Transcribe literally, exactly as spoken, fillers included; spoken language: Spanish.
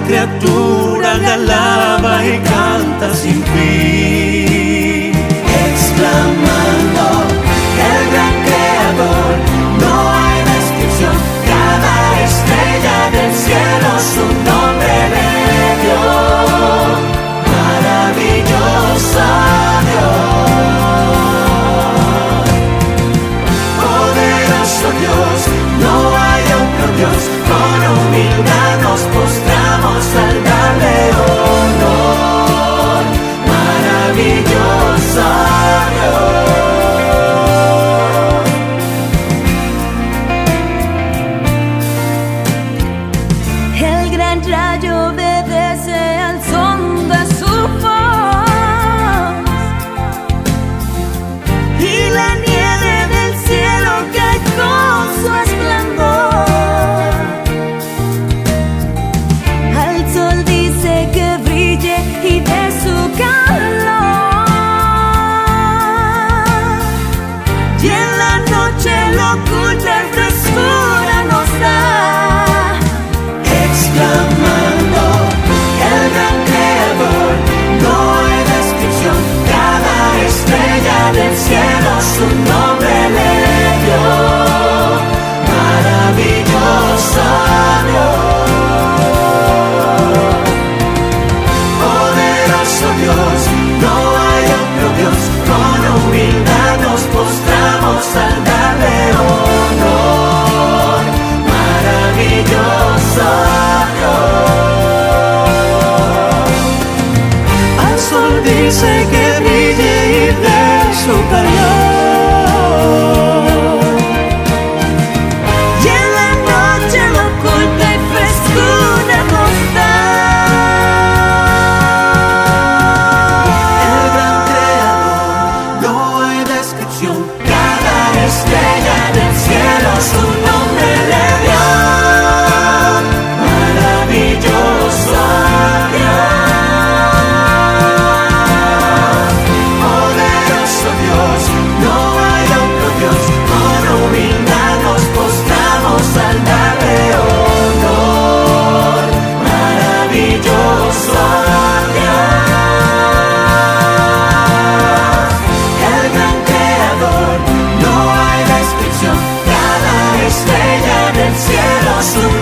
criatura le alaba y canta sin fin, exclamando: el gran creador, no hay descripción. Cada estrella del cielo su nombre le dio. Maravilloso Dios, poderoso Dios, no hay otro Dios. Con humildad nos postramos al darle honor. Maravilloso Dios. El gran rayo obedece al son de su voz, y la nieve del cielo cae con su esplendor. Al sol dice que brille y de su calor, y en la noche lo oculta y frescura nos da. exclamando: el gran creador, no hay descripción. Cada estrella del cielo su nombre le dio. Maravilloso Dios, poderoso Dios, no hay otro Dios. Con humildad nos postramos al darle honor. Maravilloso Dios. Al sol dice que brille y de su calor, Y en la noche lo oculta y frescura nos da. el gran creador, no hay descripción. Cada estrella del cielo su nombre le dio. Maravilloso Dios, poderoso Dios, no hay otro Dios. Con humildad nos postramos al darle honor. Maravilloso Dios, el gran creador, no hay descripción. Cada estrella del cielo su